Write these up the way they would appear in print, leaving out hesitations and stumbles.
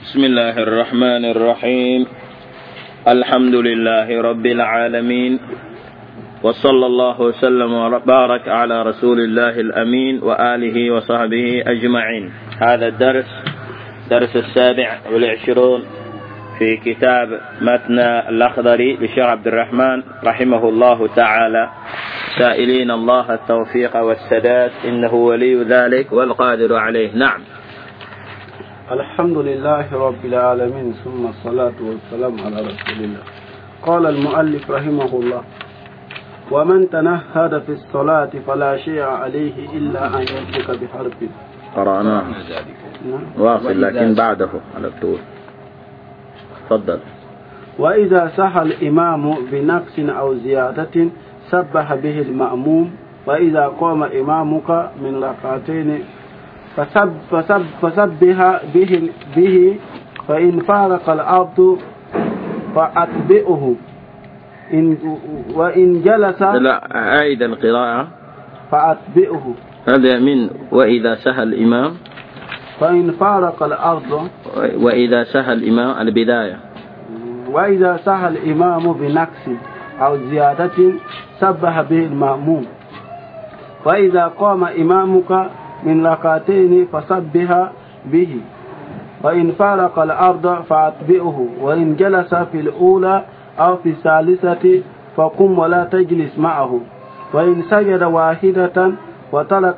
بسم الله الرحمن الرحيم. الحمد لله رب العالمين، وصلى الله وسلم وبارك على رسول الله الأمين وآله وصحبه أجمعين. هذا درس 27 في كتاب متن الأخضري للشيخ عبد الرحمن رحمه الله تعالى، سائلين الله التوفيق والسداد، إنه ولي ذلك والقادر عليه. نعم. الحمد لله رب العالمين، ثم الصلاة والسلام على رسول الله. قال المؤلف رحمه الله: ومن تنهد في الصلاة فلا شيء عليه إلا أن يمسك بحرف. قرأناه واصل، لكن بعده على طول. تفضل. وإذا سهى الإمام بنقص أو زيادة سبح به المأموم، وإذا قام إمامك من ركعتين فسبح به فإن فارق الأرض فأتبعه، وإن جلس. لا، أعيد القراءة. فأتبعه. هذا من وإذا سهى الإمام فإن فارق الأرض. وإذا سهى الإمام البداية. وإذا سهى الإمام بنقص أو زيادة سبح به المأموم، وإذا قام إمامك من ركعتين فسبح به، وإن فارق الأرض فأتبعه، وإن جلس في الأولى أو في الثالثة فقم ولا تجلس معه، وإن سجد واحدة وترك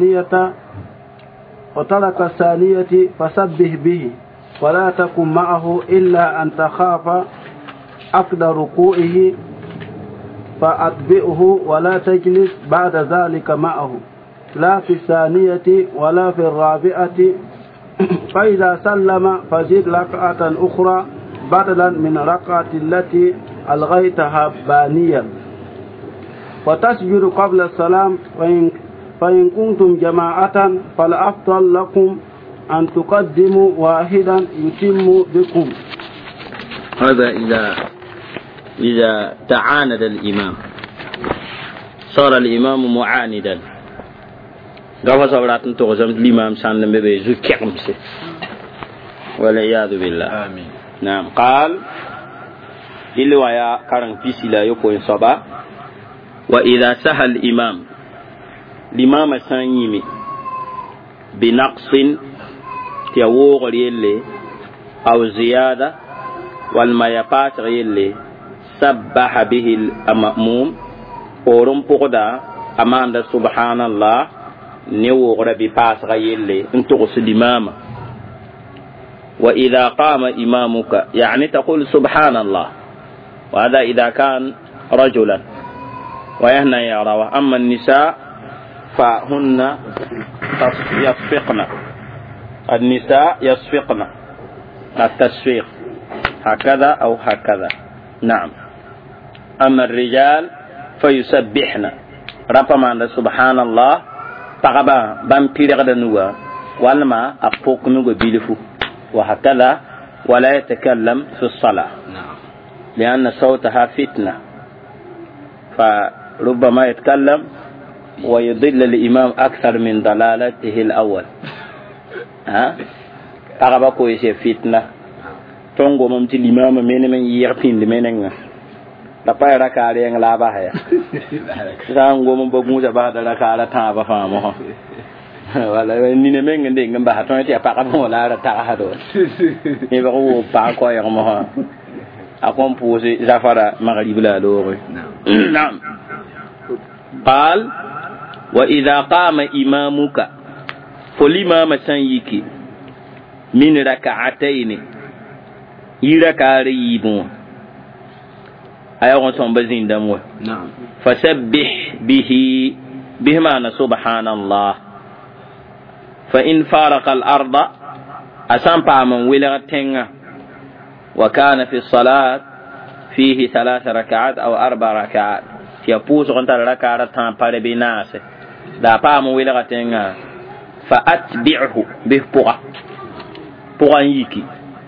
الثانية فسبح به، ولا تقم معه إلا أن تخاف عقد ركوعه فأتبعه، ولا تجلس بعد ذلك معه، لا في الثانية ولا في الرابعة. فإذا سلم فزد ركعة أخرى بدلا من ركعة التي ألغيتها بانيا، وتسجد قبل السلام. فإن كنتم جماعة فالأفضل لكم أن تقدموا واحدا يتم بكم. هذا إذا تعاند الإمام، صار الإمام معاندا. غفا صبرات تغزم الإمام سان بي زو كيمس، والعياذ بالله. آمين. نعم. قال إلا يا كارن بيسلا يكون صبا. وإذا سهى الإمام سانيمي بنقص تيوغ يلي أو زيادة والميابات يلي سبح به المأموم ورم بغدا أمان سبحان الله نيوغ ربي باس يلي انتغس الإمام. وإذا قام إمامك يعني تقول سبحان الله، وهذا إذا كان رجلا ويهنا يرى. أما النساء فهن يصفقن، النساء يصفقن التصفيق هكذا أو هكذا. نعم. أما الرجال فيسبحن ربما سبحان الله تغبا بامبير غدنوا والما أفوق نوغ بيلفو، وهكذا ولا يتكلم في الصلاة لأن صوتها فتنة، فربما يتكلم ويضل الإمام أكثر من ضلالته الأول. تغبا كويس فتنة تونغو ممتي الإمام من يغفين لمنين تقاي ركالي yang laba ya sango mo bogu sa ba da rakala ta ba fa mo wala ni ne men ngende ngamba to ti pa ka mo la ra ta ha do ni ba ko pa ko ya mo ha akon pusi zafara maghrib la do. Naam. قال وإذا قام إمامك فالإمام سنيكي من ركعتين يركاريبون أيضا سنبزين دموه. نعم. فسبح به معنى سبحان الله. فإن فارق الأرض أسنبع من ولغتين وكان في الصلاة فيه 3 ركعات أو 4 ركعات يبوس غنت ركعة تنبار بناس دا بام ولغتين فأتبعه به بغا يكي.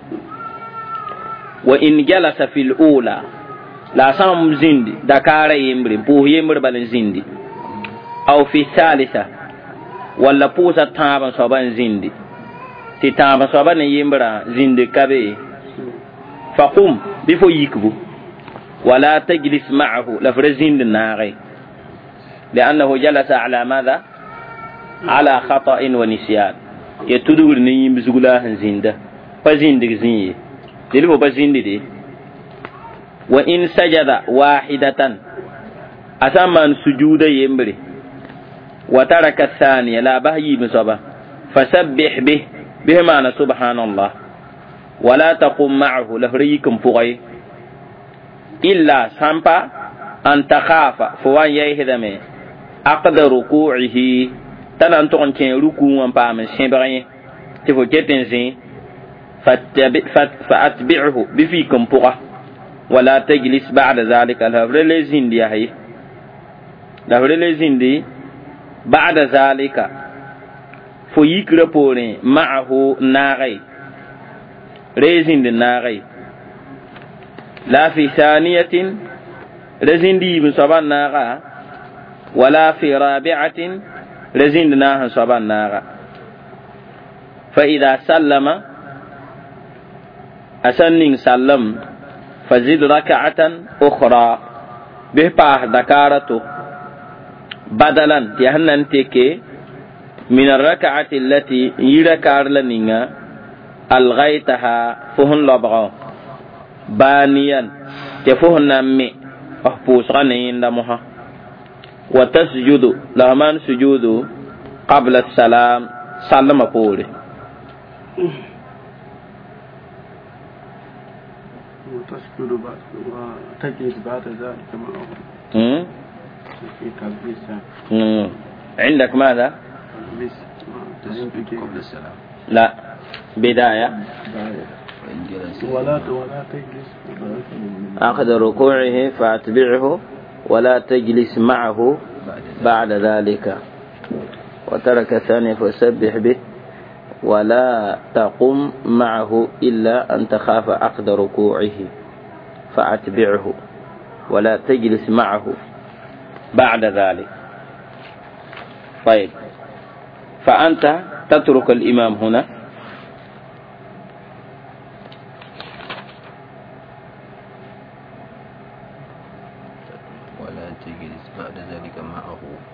وإن جلس في الأولى لا سام زندي دكار يمبر بوه يمبر بل زندي، أو في الثالثة ولا بوسة تابا صبان زندي تتابع صبنا يمبرا زند كبي فقم بفو يكبو ولا تجلس معه لفرزين الناغي لأنه جلس على ماذا على خطأ ونسيان يتدور نيم بزغلاه زنده فزند زنيه دلو بزند دي وإن سجد واحدة أسمان سجود يمبري وترك الثانية لا بهي بصبا فسبح به معنى سبحان الله ولا تقم معه لفريكم فغي إلا سامبا أن تخاف فوان يهدمي أقد ركوعه تنان تغن كين ركوع وانبام سيبغي تفو جتن زين فأتبعه بفيكم فغي ولا تجلس بعد ذلك لفرلي زندي هي لفرلي زندي بعد ذلك فويك ربوني معه ناغي ريزين الناغي لا في ثانية رزين دي بن صبان ناغا ولا في رابعة رزين ناها صبان ناغا فإذا سلم أسنين سلم فزيد ركعة أخرى بباه دكارته بدلا تهنن تكي من الركعة التي يركار لنينا ألغيتها فهن لبغا بانيا تفهن نمي أحبوس غنين دمها وتسجد لهمان سجود قبل السلام سلم قولي وتسجد وتجلس بعد ذلك عندك ماذا؟ قبل السلام لا بداية ولا تجلس أخذ ركوعه فأتبعه ولا تجلس معه بعد ذلك وترك ثانية فسبح به ولا تقم معه إلا أن تخاف أخذ ركوعه فأتبعه ولا تجلس معه بعد ذلك. طيب فأنت تترك الإمام هنا ولا تجلس بعد ذلك معه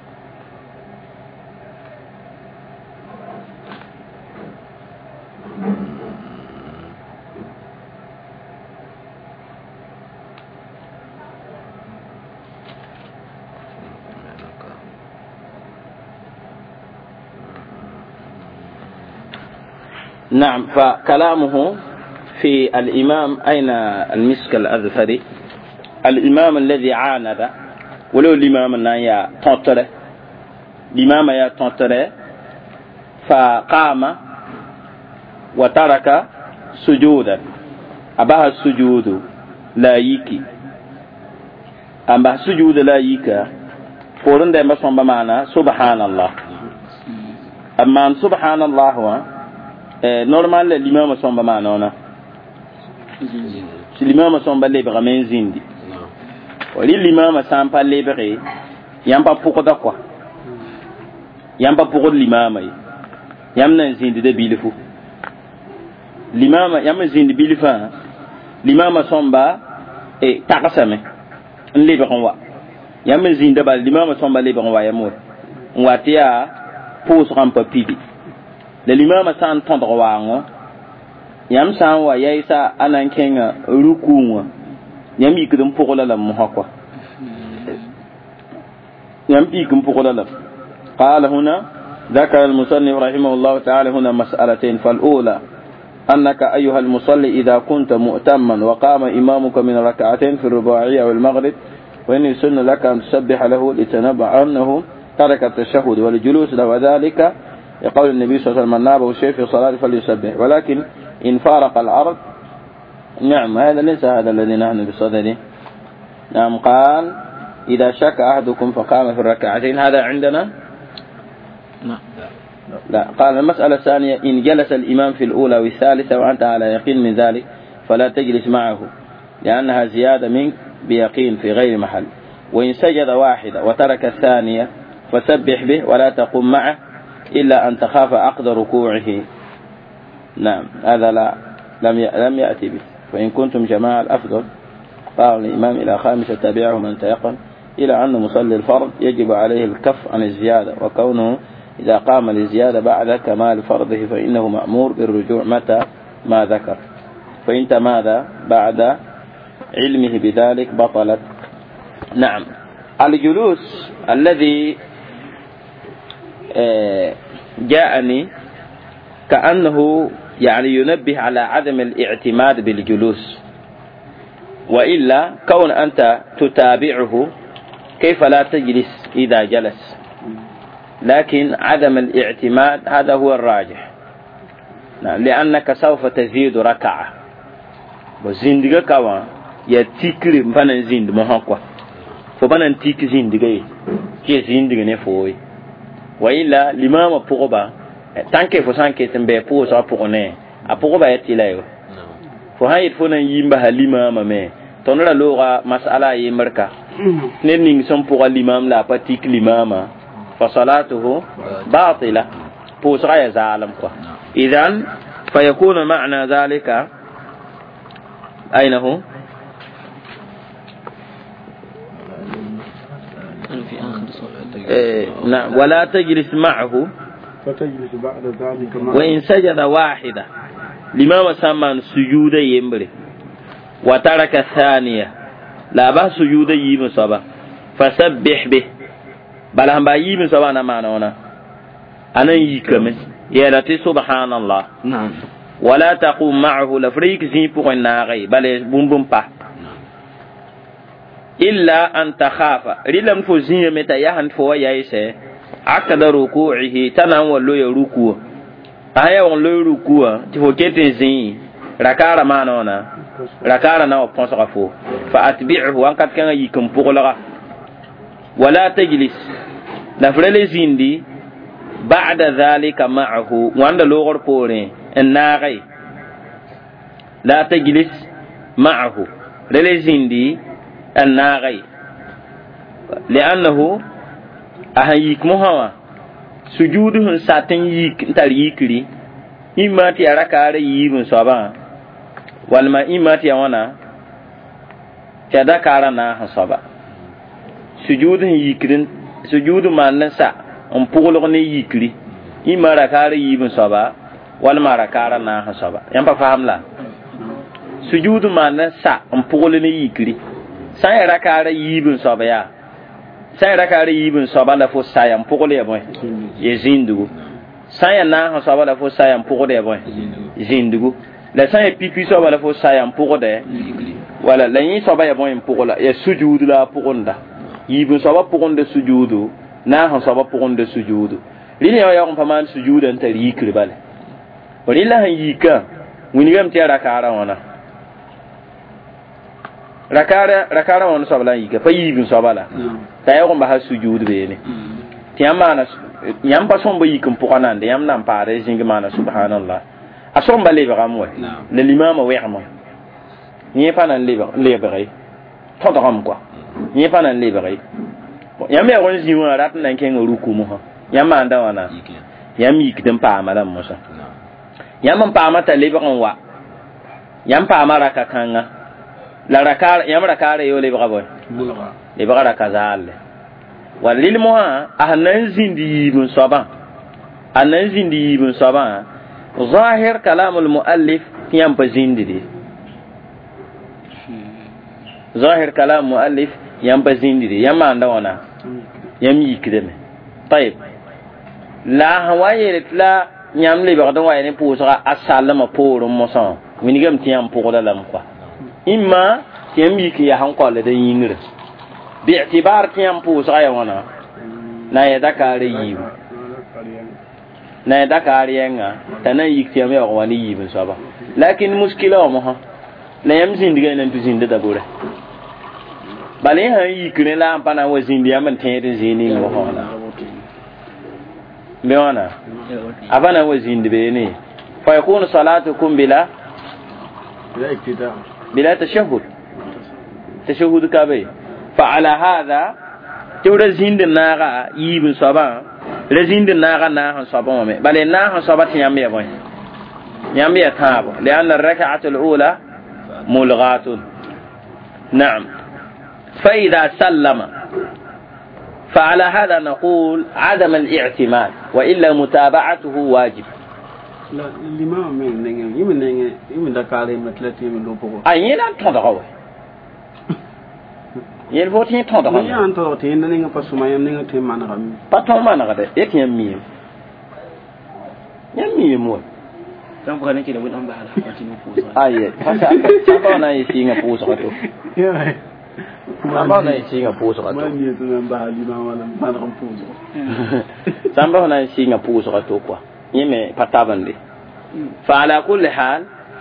نعم. فكلامه في الإمام أين المسك الأذفري الإمام الذي عاند ولو الإمام يا تنطره الإمام يا تنطره فقام وترك سجودا أبها السجود لا يكي أبها السجود لا يكي فورن دي بصن بمعنى سبحان الله أما سبحان الله هو normal l'imam somba manona si l'imam somba lebra men zindi wali l'imam sampa lebre yamba pokoda quoi yamba pokod l'imam yamna zindi de bilifu l'imam yamna zindi bilifa l'imam somba e takasame lebra wa yamna zindi ba l'imam somba lebra wa yamur watia pos rampa pidi l'imam san tondre wango yam san wa yaisa anan kenga rukuwa yam yikdum pokola la muhakwa yam yikum pokola la qala huna ذكر المصنف رحمه الله تعالى هنا مسألتين فالأولى أنك أيها المصلي إذا كنت مؤتما وقام إمامك من ركعتين في الرباعية والمغرب وإن يسن لك أن تسبح له لتنبع أنه ترك التشهد والجلوس له وذلك يقول النبي صلى الله عليه وسلم من نابه شيء في صلاة فليسبح ولكن إن فارق الأرض نعم هذا ليس هذا الذي نحن بصدده نعم قال إذا شك أحدكم فقام في الركعتين هذا عندنا لا قال المسألة الثانية إن جلس الإمام في الأولى والثالثة وأنت على يقين من ذلك فلا تجلس معه لأنها زيادة منك بيقين في غير محل وإن سجد واحدة وترك الثانية فسبح به ولا تقم معه إلا أن تخاف عقد ركوعه نعم هذا لم يأتي به. فإن كنتم جماعة الأفضل قال الإمام إلى خامسة تابعه من تيقن إلى أن مصلي الفرض يجب عليه الكف عن الزيادة، وكونه إذا قام للزيادة بعد كمال فرضه فإنه مأمور بالرجوع متى ما ذكر، فإن تمادى بعد علمه بذلك بطلت. نعم الجلوس الذي جاءني كأنه يعني ينبه على عدم الاعتماد بالجلوس، وإلا كون أنت تتابعه كيف لا تجلس إذا جلس، لكن عدم الاعتماد هذا هو الراجح. لأنك سوف تزيد ركعة وزندق كوا يتكر فانا زند مهقوا فبانا تيك زندق كي زندق نفوي، وإلا لما مبقوبة تانكي فسانكي تنبي بوسا بقوني أبقوبة يتلايو فهاي فونا يمبها لما ممي تنرى لغة مسألة يمركا نرنين سنبقى الإمام لا باتيك الإمام فصلاته باطلة بوسا يزعلم. إذن فيكون معنى ذلك أين هو؟ في آخر صلاة نعم ولا تجلس معه فتجلس بعد ذلك وإن سجد واحدة لما وسمى سجود يمبري وترك الثانية لا بأس سجود يم صبا فسبح به بل هم يم صبا نمانا أنا يكمل يلتي سبحان الله. نعم ولا تقوم معه لفريق زيبو الناغي بل بوم با إلا أن تخاف رلم فزين متى يهن فوا يايسه أكد ركوعه تناول لو يركوع أهيا وان لو يركوع تفوكيت زين ركار ما نونا ركار ناو بونسغفو فأتبعه وانكت كان يكم بغلغا. ولا تجلس لفريق زين دي بعد ذلك معه وان لوغر بورين الناغي لا تجلس معه رلزين دي الناغي لأنه أهيك مهوا سجوده ساتن يك تريكلي إما تياركار يبن صبا والما إما تيوانا تدكارنا صبا سجوده يكرن سجود ما نسا أمبولغني يكلي إما ركار يبن صبا walma rakara na hasaba yamba fahamla sujudu man sa ampugole ne yikri sai rakara yibun soba ya sai rakara yibun soba la fo sai ampugole boy ye zindugo sai na hasaba la fo sai ampugole boy zindugo la sai pipi soba la fo sai ampugode wala la yin soba ya boy ampugola ya sujudu la pugonda yibun soba pugonde sujudu na hasaba pugonde sujudu lini ya on paman sujudu anta yikri bale ولله يكا ونيغم تي ركارا وانا ركارا وانا سبلا يكا فيبن سبلا تايغم بها سجود بيني تيامانا يام باسون بي يكم بوكانان دي يام نام باري زينغ مانا سبحان الله اسون بالي بغاموي للامام ويغمو ني فانا ليبري تودغام كوا ني فانا ليبري يام يغون زيوا رات نانكين روكو مو يام اندا وانا يام يكدم باما دام موسى yam paamata lebagan wa yam paamara ka kanga la rakar yam rakar yo lebaga boy lebaga kazal walil moha ahnan zindi ibn saban anan zindi ibn saban zahir kalam al muallif yam pa zindi zahir kalam muallif yam pa zindi yam anda wana yam yikdeme tayib la hawaye la nyam le ba don wa ne pusra asallama porum moson winigam tiyam pogola lam kwa imma tiyam yiki ya han kwa le da yingre bi i'tibar tiyam pusra ya wana na ya dakare yi na ya dakare yanga tanan yiki tiyam ya wani yi bin saba lakin muskila wa moha na yam zindiga nan tu zinda da bore bale han yiki ne la ampana wa zindiya man tayde zini mo hola بيوانا أبانا وزين دبيني فيكون صلاتكم بلا تشهد كابي فعلى هذا تورا زين دناغا يبن صبا لزين دناغا ناها صبا بل ناها صبا تيامي بوين يم يتابع لأن الركعة الأولى ملغاة. نعم. فإذا سلم فعلى هذا نقول عدم الاعتماد وإلا متابعته واجب. لا الإمام من يمن دكالي مثلتي من لوبو أين تنتظر يلفوتين تنتظر يا أنت روتين نيجا بسمع يمنيجا تيم معنا كم باتون ما نقدر يتيم يمي مول كم كان كده وين أم بحال حاطين فوز أيه سبعنا يسيعنا فوز كتو سبعنا يسيعنا فوز كتو ما نيتنا بحال ما ولا ما نقوم فوز سبعنا يسيعنا فوز كتو كوا يمي بتابندي فعلى كل حال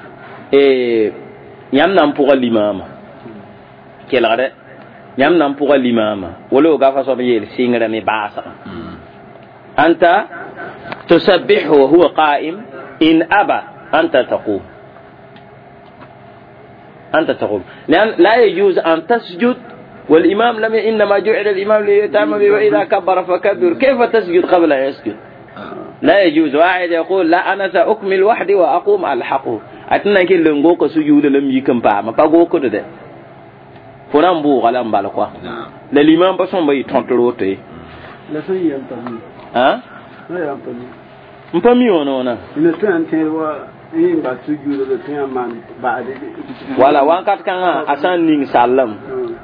يمنا نبغى الإمام كلا غير يمنا نبغى الإمام ولو قافا صبي سينغرا مباسا أنت تسبح وهو قائم إن أبى أنت تقوم لأن لا يجوز أن تسجد والإمام لم إنما جعل الإمام ليتم به وإذا كبر فكبر كيف تسجد قبل أن يسجد لا يجوز واحد يقول لا أنا سأكمل وحدي وأقوم ألحقه أتنا كل نقول سجود لم يكن ما بقول كده فنان بو غلام بالقوا للإمام بس هم بيتونتروتي لا سيء أنتني ها لا أنتني مفهمي وانا إن تانتي وين بسجود لتيان من بعد ولا وانكات كان أسان نين سلام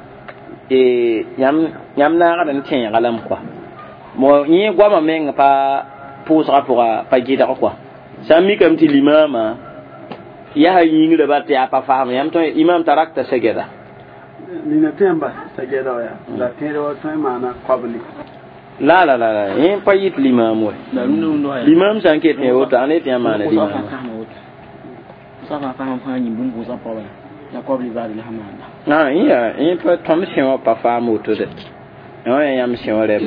yam na ga den tin galam kwa mo yi gwa ma men pa pusra pa gida kwa sami kam ti limama ya ha yin le batte apa faham yam to imam tarakta segeda ni na temba segeda ya la tero to mana qabli la yin pa yit limam we limam sanket ne wota ane ti amana limam sa fa faham fa yin bum bu sa pa ya qabli bari le hamana iya in pa tom siwa pa famu to de no yam siwa le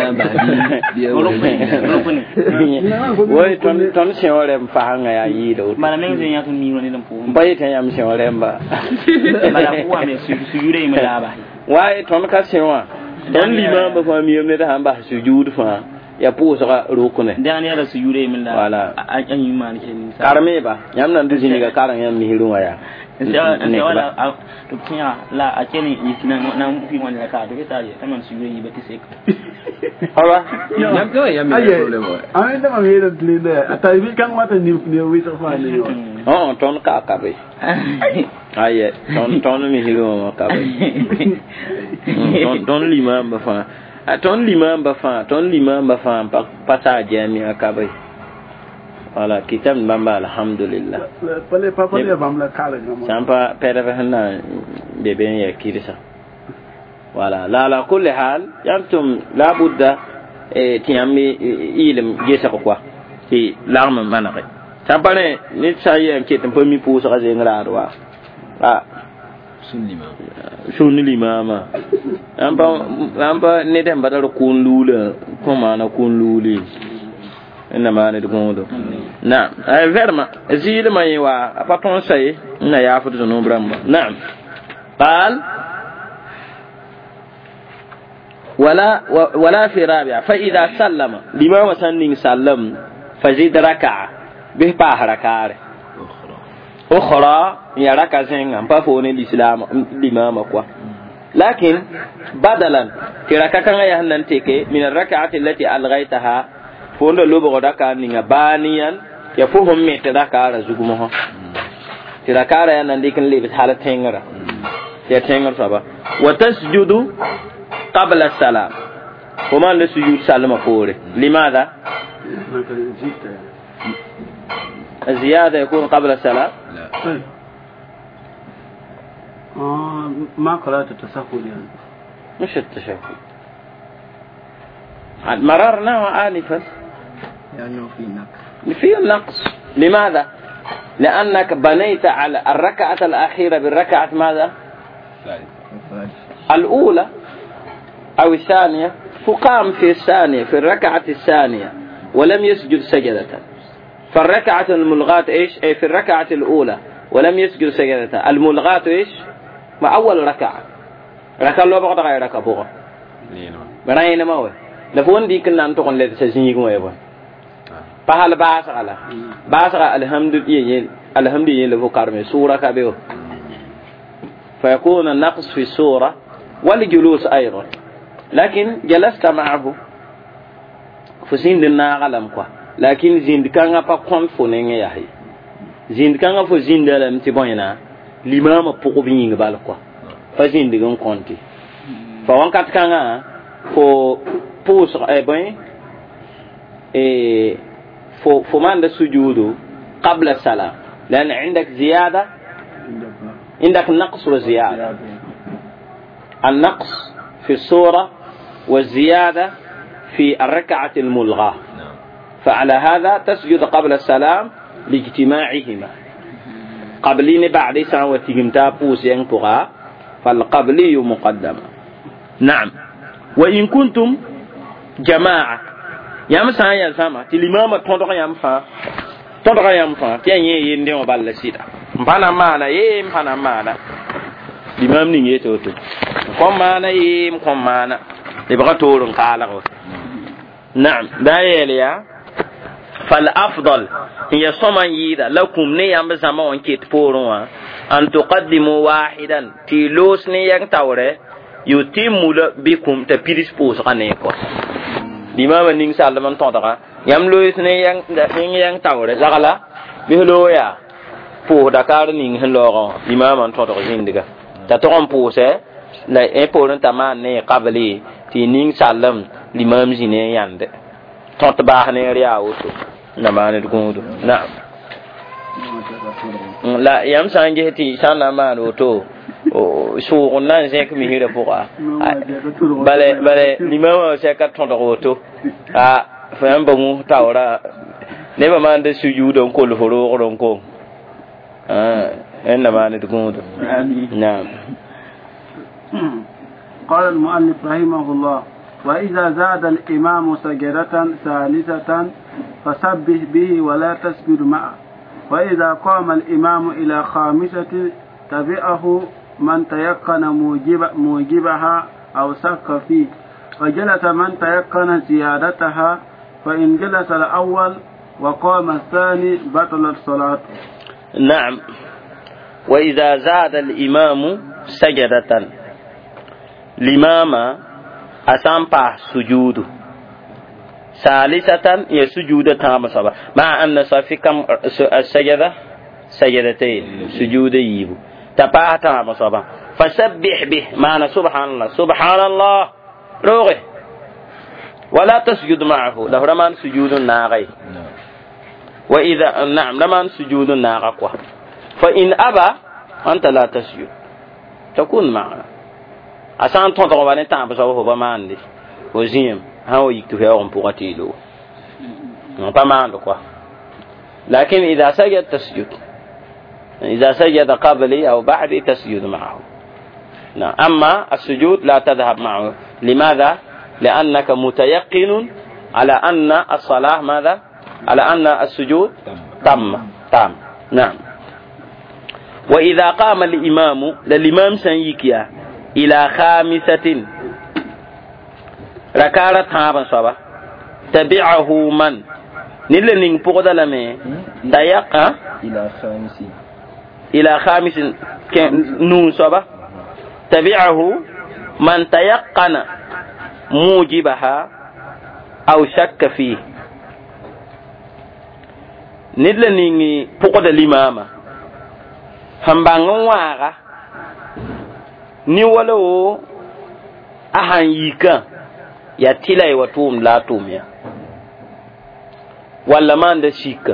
woi tom siwa le fa hanga ya yi do mana men zin ya tun mi woni dan po ba yi tan yam siwa le ba mana kuwa me sujure mi da ba wai tom ka siwa dan lima ba fa mi ne da han ba sujud fa ya pu sa rukune dan ya da sujure mi da wala an yi man ke ni sa karme ba yam nan dizini ga karan yam mi hirun waya wala to tiya la a kene yisina na fi wani la ka do ta je taman su yi bati sek hala yam ko yam mi problem ai da ma mi da tlinde ata bi kan mata ni wi sa fa ni ton ka be aye ton mi hirun ka be ton limam ba fa pa ta jami'a ka be wala kitab bamba alhamdulillah pale papa le bamla kala ngam sampa pere hana bebe ya kirisa wala la kulli hal yantum la budda tiyammi ilim gesa ko kwa ti larma manake sampa ne ni sayi en kitam po mi puso ka zengra wa sunni limama amba ne dem badal kun lula ko mana kun luli إنما ندقونه نعم فيرما زيد ما يوا أبطون شيء إن يعرف ذنوب رمى نعم قال ولا في رابع فإذا سلم لما وسنين سلم فزيد ركعة به ركعة أخرى يا ركعة زين بفون الإسلام الإمام أقوى لكن بدلا كركعة كان يهننتك من الركعة التي ألغيتها fondo lobo godaka ninga baniyan ya fuhum me tadaka zugumo ho tirakara ya nandikin lebit hala tengara ya tengar saba wa tasjudu qabla salam وما لسجود سلم فوري لماذا الزيادة يكون قبل السلام ما قرأت التسهل يعني مش التشهد مررنا آنفا يعني في النقص لماذا لأنك بنيت على الركعة الأخيرة بالركعة ماذا الأولى أو الثانية فقام في الثانية في الركعة الثانية ولم يسجد سجدة فالركعة الملغاة إيش في الركعة الأولى ولم يسجد سجدة الملغاة إيش ما أول ركعة ركعة الله بقى غير ركعة بقى بناين ما هو لفون دي كنا نتقن لتسجيل يقوم يبون فهل باسغلا باسغ الحمد لله فكرم سورة كبير فيكون النقص في السورة والجلوس أيضا لكن جلست معه فسين دنا غلم كوا لكن زند كان با كون فونين ياهي زند كان فو زند لم تبوينا l'imam poko binga bal quoi fa jindi gon konti fa wankat kanga fo pos fo manda sujudu qabla salam لان عندك زياده عندك نقص وزياده النقص في الصوره والزياده في الركعه الملغاه فعلى هذا تسجد قبل السلام لاجتماعهما قبلين بعد ساعة وتجمتا بوس ينقطع فالقبلي مقدم نعم وإن كنتم جماعة يامسا يا سما تلمام تونتو يامفا تياني يندي وبال سيدا مفانا مانا مفانا مانا الإمام نيجي توتو كم مانا يبغى تورن قالوا نعم دايليا فالأفضل هي صمان يدا لكم نيام زمان كيت فوروا أن تقدموا واحدا تلوس نيان تاوري يتم بكم تبيرس بوس غنيكو لما من نسال من تونتغا يملوس نيان تاوري زغلا بهلويا فو دكار نين هلوغا لما من تونتغا زيندغا تاتون بوسه لا ايبورن تامان ني قبلي تي نين سالم لما مزيني ياند تونت باخ ني رياوتو نمان دغودو نعم لا يام سانجيتي سانا مانوتو سوغ نان زيك مي هيرا فوقا بالي لما سيكا توندغوتو فام بمو تاورا نيبا مان دي سجودون كل فرو رونكو ان مان دغودو نعم قال المؤلف رحمه الله وإذا زاد الإمام سجدة ثالثة فسبح به ولا تسجد معه وإذا قام الإمام إلى خامسة تبعه من تيقن موجبها أو شك فيه وجلس من تيقن زيادتها فإن جلس الأول وقام الثاني بطلت صلاته نعم وإذا زاد الإمام سجدة الإمام أسامبا سجود ثالثة يسجود تام صبا مع أن صافي كم السجدة سجدتين سجود يبو تبع تام صبا فسبح به معنى سبحان الله سبحان الله روغه ولا تسجد معه له رمان سجود ناغي وإذا نعم رمان سجود ناغقوا فإن أبى أنت لا تسجد تكون معنا أسان تونتو باني تام صبا هو بماندي وزيم هاو يكتفي أغم بغتيلو بماندو كوا لكن إذا سجد تسجد إذا سجد قبلي أو بعدي تسجد معه نعم. أما السجود لا تذهب معه لماذا؟ لأنك متيقن على أن الصلاة ماذا؟ على أن السجود تام نعم. وإذا قام الإمام للإمام سنيكيا إلى خامسة ركالة تابا صبا تبعه من نلنين بقدر لمن تيقن إلى خامس نون صبا تبعه من تيقن موجبها أو شك فيه نلنين بقدر الإمام هم بانغواغا ni walo ahan yika ya tilai watum la tumya wala man da shika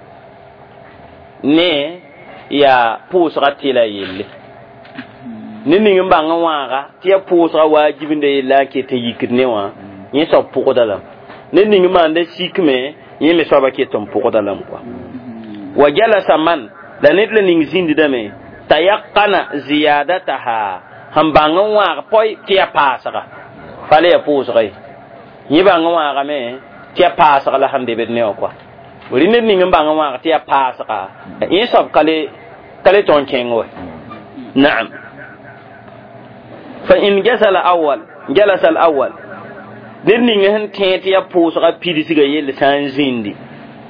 ne ya pusra tilai yelle ni ning banga waga ti ya pusra wajibin da yella ke te yikne wa ni so pukodalam ni ning man da shikme ni me so ba ke tom pukodalam kwa wa jalasa man da nitle ning zindi da me tayaqqana ziyadataha ham bangan wa poi tia pasaka fale ya pusrai yi bangan wa me tia pasaka la hande bet ne kwa wuri ne ning bangan wa tia pasaka yi sob kale ton kengo na'am fa in jalasa al awwal din ning han tia pusaka pidi siga yel san zindi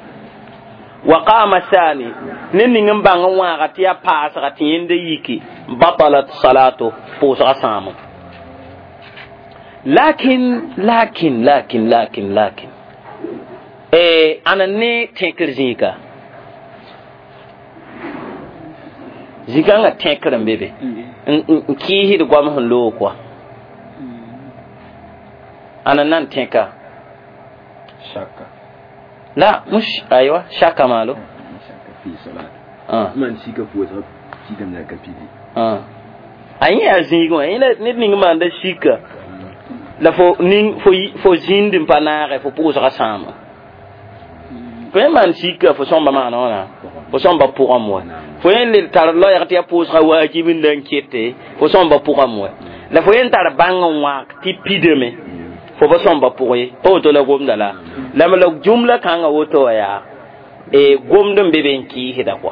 wa qama sani nin ngam bang wa gati ya pas gati yende yiki batalat salatu pusa samu lakin anane teker zika nga teker mbebe ki hid gwam hon lo kwa ananan teka shaka la mush aywa shaka malo shaka fi salat man sika fuwa sidam na kapidi ayi azigo ina nit man da shika la fo zindim panare fo pusa ka sama pe man shika fo somba man ona fo somba pour moi fo yen le tar lo ya tia pusa ka wajibin dan kete fo somba pour moi la fo yen tar bangon wa ti pideme fo ba somba pour ye o to la gomda la ma la jumla kanga woto ya e gomdum beben ki hida kwa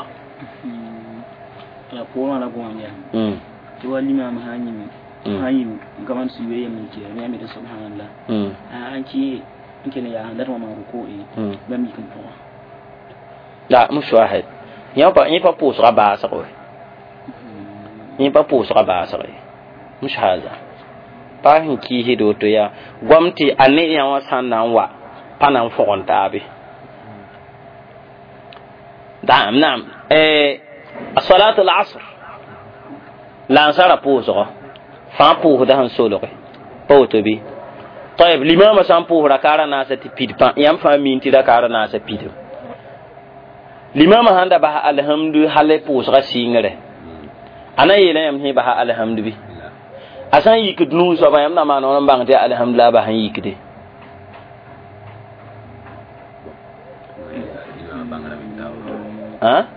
la pour la gomya to wali ma hanyim gaman su yoye mun ke ne mi da subhanallah an ci kene ya handar ma ruku'i ba mi kan poa la mushahid ya pa pus raba sa ko ni pa pus raba sa ko mush haza pa hin ki hido to ya gwamti ane ya wasan nan wa panan fokon tabi na'am as-salatu al-'asr la sara pus فامبو ده هنسولوه بوتبي طيب الإمام سامبو ركارا ناس تبيد يام فامين تدا كارا ناس تبيد الإمام هندا بها الحمد حله بوس غسينغره أنا يلا يام هي بها الحمد بي أسان يكد نوس أبا يام نما نورم بانغ تي الحمد لا بها يكدي ها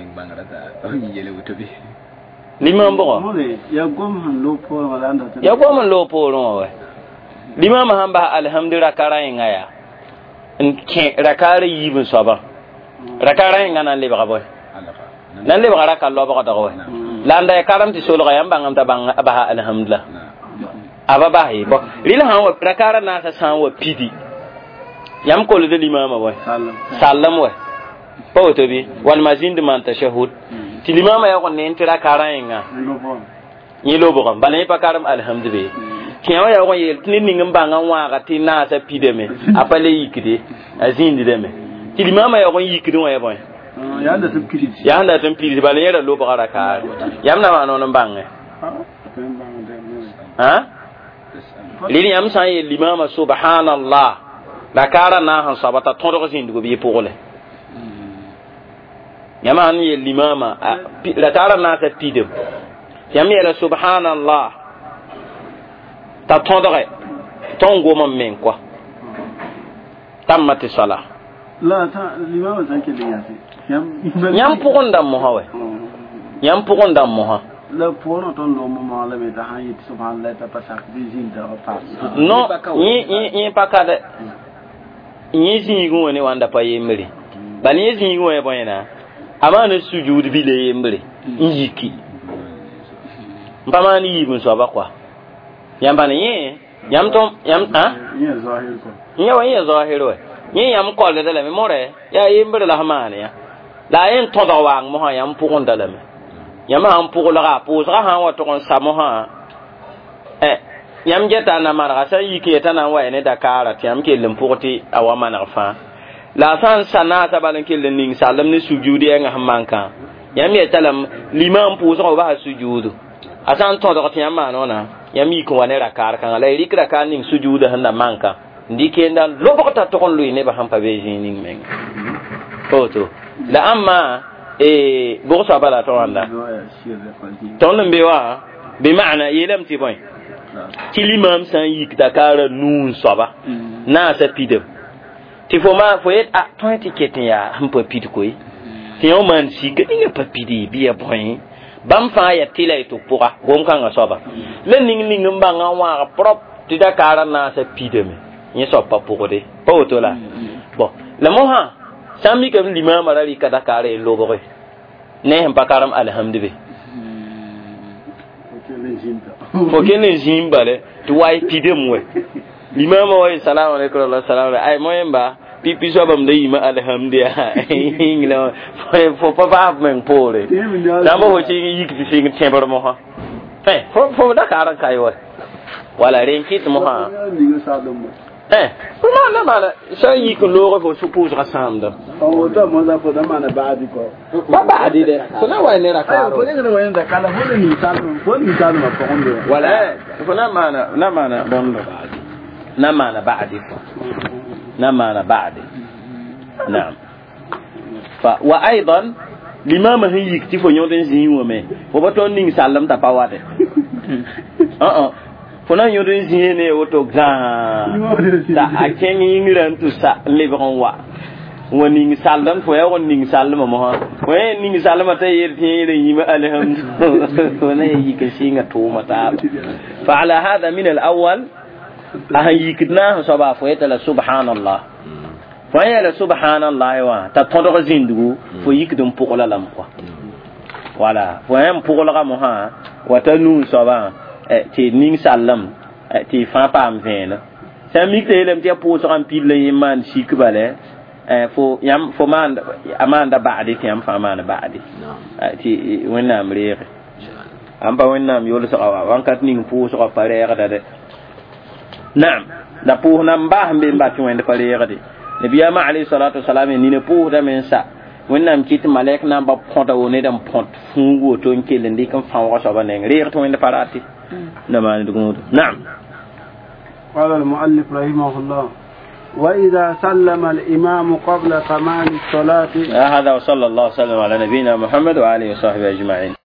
limam bo ya gom han lo po wala anda ya gom lo po no we limam han ba alhamdulillah karayin aya in ke rakare yibin soba rakare ngana le ba boy nan le ba raka lo ba da boy landa ya karam ti solo ga yamba ngam ta bang ba alhamdulillah aba ba hi bo lil han wa rakara na sa san wa pidi yam ko le de limam boy sallam we po to bi wal mazin de man tashahhud ti limama ya kon ne tira karanga ni lobo kan bane pa karam alhamdulillah kiyawa ya kon yel tin ningam banga wa ga ti na sa pideme apale yikide azindi deme ti limama ya kon yikide wa ya boy ya anda tum kidi ya anda tum kidi bale yera lobo gara ka yamna ma non bange ha lini yam sa yel limama subhanallah la kara na han sabata ton do zindi go bi pole yama ni limama la tara na ta pidem yami la subhanallah ta tondore tongo mo men quoi tamati sala la ta limama ta ke yati yam pugonda mo hawe yam pugonda mo ha la pono ton do mo mala be ta hayit subhanallah ta pasak bi zinda o pas no ni pakade ni zingo ne wanda pa yemri bani zingo e boyena amana sujud bi le yembre yiki mpamani yibun so ba kwa yamba ne yam tom yam ni zahir ko ni zahir we ni yam ko le dele me more ya yembre la hamane ya la yen to do wang mo yam pukon dele me yam han pukon la pu sa han wa to kon samo ha yam jeta na mara sa yiki ta na wa ne dakara yam ke limpurti awama na fa la san sana ta balan kille ning salam ni sujudi nga hamanka yam ya talam limam pu so ba sujudu asan to do tiam ma nona yam yi ko wane rakar kan la rikra kan ning sujudu handa manka ndike ndan lobota to kon luy ne ba hampa be ning men foto la amma bo so bala to wanda ton mbe wa bi maana yelam ti boy ti limam san yik dakara nun soba na sa pidem ti fo ma fo yet a ton etiquette ya hampa pid koy ti yo man si ke dinga pa pidi biya boy bam fa ya tilay to pura gom kan soba len ning mbanga wa prop ti dakara na sa pidem ni so pa puro de po to la bon la mo ha sami ke limam rari ka dakara e lobo koy ne hem pakaram alhamdulillah fo kene zimba le to wai pidem we limama wa salamu alaykum wa salamu ay moyemba pipi so bam dai ma alhamdulillah ingla fo papa men pole dama ho ci yikti fi ngi tembar mo ha fo da karan kai wala ren kit mo ha ما معنى شيء يكون لغة فسبوز رسامده أو ده ماذا فده معنى بعدي كو ما بعدي ده فنا وين نركاره فنا وين ده كلا هو مثال ما فهمه ولا فنا معنى لا معنى بند بعدي لا معنى بعدي لا معنى بعدي نعم وأيضا لما ما هي يكتفو يودن زينو مه وبتون نين سالم تباوده fona yodin zine woto ga da aken ingran tu sa lebon wa woni saldam fo ya woni sallama mo ha woni sallama ta yerti yima alhamdulillah wona yi ke singa to mata fa ala hada min al awwal ahayikna saba fo yata subhanallah fa ya la subhanallah wa ta todo zindu fo yikdum pokola lam quoi voilà fo yam pokola mo ha wata nu saba ti ning sallam ti fa pam vena sami telem ti po so am pile yiman sikbale fo yam fo man amanda baadi ti am fa man baadi ti wonna amrere am ba wonna am yolo so wankat ning po so parere da de na'am da po nam ba hambe ba ti wende parere de nabiya ma alayhi salatu wassalam ni ne po da men sa wonna am kit malek nam ba ponta woni dam pont fungo to nkele ndi kam fa wa so ba ne rere to wende parati نعم قال المؤلف رحمه الله وإذا سلم الإمام قبل تمام الصلاة هذا وصلى الله وسلم على نبينا محمد وآله وصحبه أجمعين.